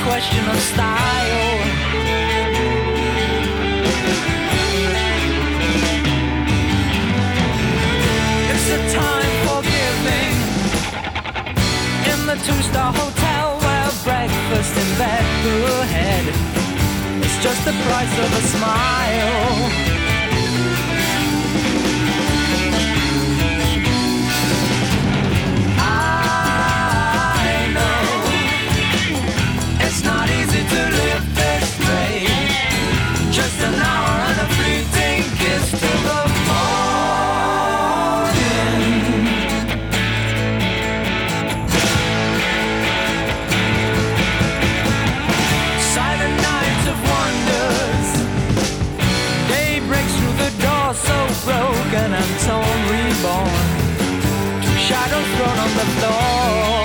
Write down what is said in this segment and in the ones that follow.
question of style. It's a time for giving in the two-star hotel where breakfast in bed ahead. It's just the price of a smile. It's not easy to live this way. Just an hour and a fleeting kiss till the morning. Silent nights of wonders. Day breaks through the door, so broken and torn, reborn. Two shadows thrown on the floor.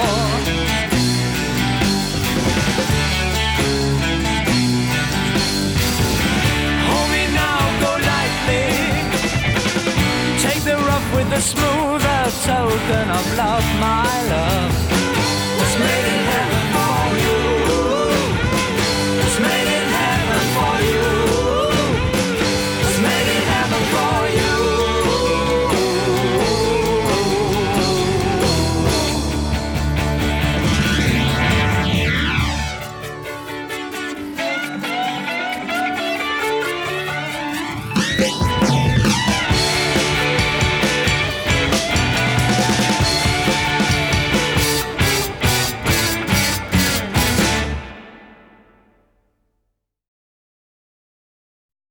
With a smoother token of love, my love was made in